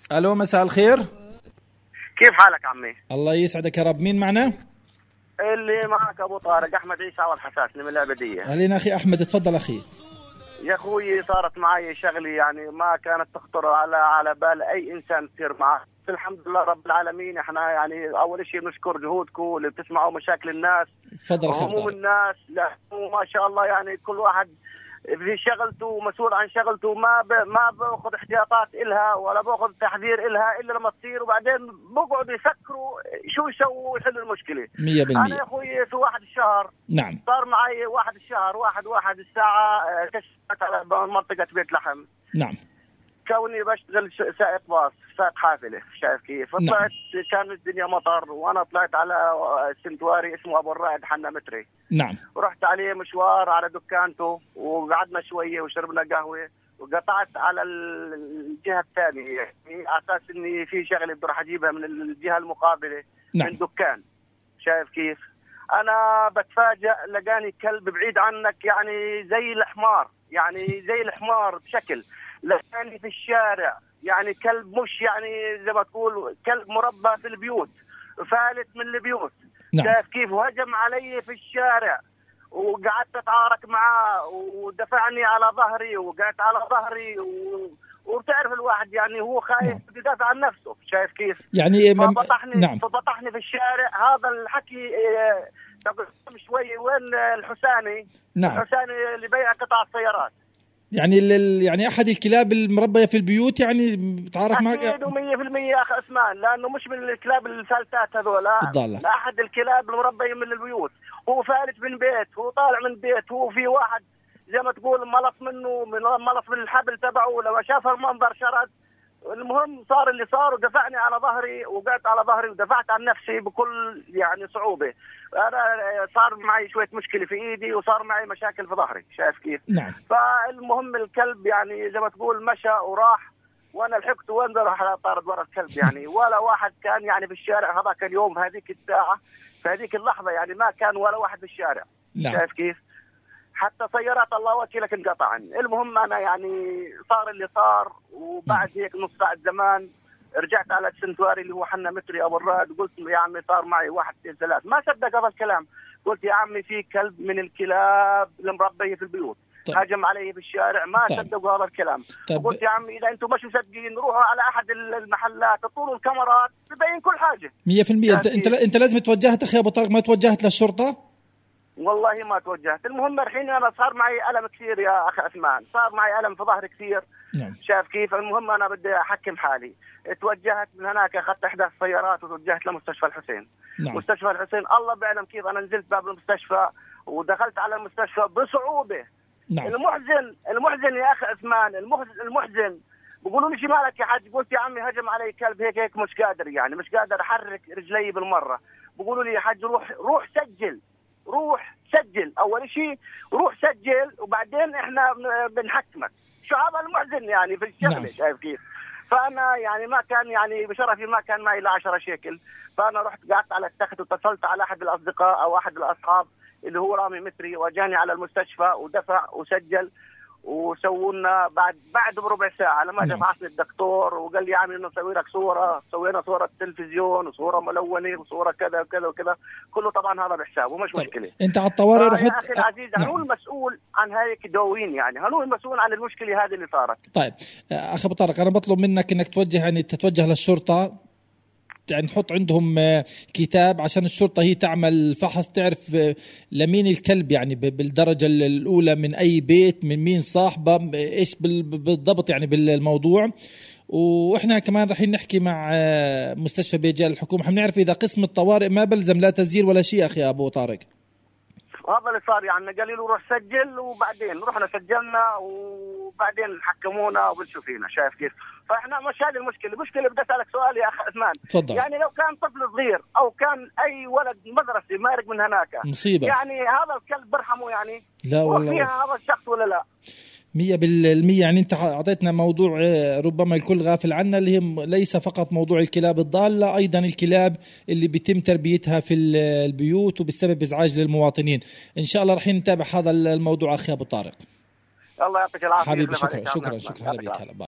الو، مساء الخير. كيف حالك عمي؟ الله يسعدك يا رب. مين معنا؟ اللي معك ابو طارق احمد عيسى والحساسني من العبديه. اهلين اخي احمد، تفضل اخي. يا اخوي صارت معي شغلي يعني ما كانت تخطر على بال اي انسان تصير معه. الحمد لله رب العالمين. احنا يعني اول شيء بنشكر جهودكم اللي بتسمعوا مشاكل الناس تفضل اخي وهموم الناس. لا ما شاء الله يعني كل واحد في شغلته مسؤول عن شغلته، ما باخذ احتياطات إلها ولا باخذ تحذير إلها الا لما تصير، وبعدين بقعدوا يفكروا شو يسووا ويحلوا المشكله. 100%. انا يا اخوي في واحد الشهر نعم صار معي واحد الشهر واحد الساعه كشفت على منطقه بيت لحم. نعم. كوني بشتغل سائق باص، سائق حافله، شايف كيف؟ فطلعت كان الدنيا مطر وانا طلعت على سنتواري اسمه ابو الرائد حنا متري. نعم. ورحت عليه مشوار على دكانته وقعدنا شويه وشربنا قهوه، وقطعت على الجهه الثانيه يعني على اساس اني في شغله بدي اروح اجيبها من الجهه المقابله. نعم. من دكان، شايف كيف؟ انا بتفاجئ لقاني كلب بعيد عنك يعني زي الحمار، يعني زي الحمار بشكل. لقاني في الشارع يعني كلب، مش يعني زي ما تقول كلب مربى في البيوت، فالت من البيوت. نعم. شايف كيف؟ وهجم علي في الشارع وقعدت اتعارك معاه ودفعني على ظهري وقعدت على ظهري وبتعرف الواحد يعني هو خايف يدافع عن نفسه، شايف كيف؟ يعني فبطحني نعم. فبطحني في الشارع. هذا الحكي شوي. وين الحساني؟ نعم. الحساني اللي بيع قطع السيارات. يعني يعني احد الكلاب المربيه في البيوت يعني بتعارك معك؟ اكيد 100% يا اخ عثمان، لانه مش من الكلاب الفلتات هذولا، لا احد الكلاب المربيه من البيوت. هو فالت من بيت، هو طالع من بيت، هو في واحد زي ما تقول ملص منه، ملص من الحبل تبعه، لما شاف المنظر شرد. المهم صار اللي صار ودفعني على ظهري وقعدت على ظهري ودفعت عن نفسي بكل يعني صعوبة. أنا صار معي شوية مشكلة في إيدي وصار معي مشاكل في ظهري، شايف كيف؟ نعم. فالمهم الكلب يعني زي ما تقول مشى وراح، وأنا لحقت وين راح طارد ورا الكلب يعني. ولا واحد كان يعني في الشارع هذاك اليوم في هذيك الساعة في هذيك اللحظة يعني ما كان ولا واحد في الشارع. نعم. شايف كيف؟ حتى سيارات الله وكيلك انقطعن. المهم أنا يعني صار اللي صار، وبعد هيك نص ساعة زمان رجعت على السنتواري اللي هو حنا متري أبو الرائد، قلت يا عمي صار معي 1 2 3. ما صدق هذا الكلام. قلت يا عمي في كلب من الكلاب المربية في البيوت هاجم علي في الشارع. ما صدقوا هذا الكلام. قلت يا عمي إذا أنتم مش مصدقين روحوا على أحد المحلات اطولوا الكاميرات تبين كل حاجة. 100%. انت لازم توجهت اخي ابو طارق، ما توجهت للشرطة؟ والله ما توجهت. المهم الحين انا صار معي الم كثير يا اخي عثمان، صار معي الم في ظهري كثير. نعم. شايف كيف؟ المهم انا بدي احكم حالي. توجهت من هناك، اخذت احدى السيارات وتوجهت لمستشفى الحسين. نعم. مستشفى الحسين الله بيعلم كيف انا نزلت باب المستشفى ودخلت على المستشفى بصعوبه. نعم. المحزن يا اخي عثمان، المحزن بقولوا لي شو مالك يا حاج؟ قلت يا عمي هجم علي كلب هيك مش قادر يعني مش قادر احرك رجلي بالمره. بقولوا لي يا حاج روح سجل اول شيء، روح سجل وبعدين احنا بنحكمك. شو هذا المحزن يعني في الشغله. نعم. شايف كيف؟ فانا يعني ما كان يعني بشرفي ما كان معي الا 10 شيكل. فانا رحت قعدت على التخت واتصلت على احد الاصدقاء او احد الاصحاب اللي هو رامي متري، واجاني على المستشفى ودفع وسجل وسووا لنا بعد بربع ساعه لما دفعت الدكتور وقال لي يا عمي نسوي لك صوره. سوينا صوره تلفزيون وصوره ملونه وصوره كذا وكذا وكذا، كله طبعا هذا بحسابه مش مشكله. انت على الطوارئ رحت يا اخي العزيز. هنو المسؤول عن هيك دواوين يعني، هنو المسؤول عن المشكله هذه اللي صارت. طيب اخي ابو طارق، انا بطلب منك انك تتوجه للشرطه، يعني نحط عندهم كتاب عشان الشرطة هي تعمل فحص تعرف لمين الكلب يعني بالدرجة الأولى، من أي بيت، من مين صاحبه، إيش بالضبط يعني بالموضوع. وإحنا كمان رح نحكي مع مستشفى بيجال الحكومة، حنعرف إذا قسم الطوارئ ما بلزم لا تسجيل ولا شيء. أخي أبو طارق هذا اللي صار يعني، قال لي روح سجل، وبعدين رحنا سجلنا وبعدين حكمونا وبنشوف فينا. شايف كيف؟ فاحنا مش هذه المشكله بدي اسالك سؤال يا اخ عثمان. تفضل. يعني لو كان طفل صغير او كان اي ولد مدرسي مارق من هناك مصيبه، يعني هذا الكلب برحمه يعني؟ لا والله فيها هذا الشخص ولا لا؟ 100%. يعني انت اعطيتنا موضوع ربما الكل غافل عنه، اللي هي ليس فقط موضوع الكلاب الضالة، ايضا الكلاب اللي بيتم تربيتها في البيوت وبسبب ازعاج للمواطنين. ان شاء الله رح نتابع هذا الموضوع اخي ابو طارق. الله يعطيك العافيه حبيبي. شكرا. هلا بيك. هلا.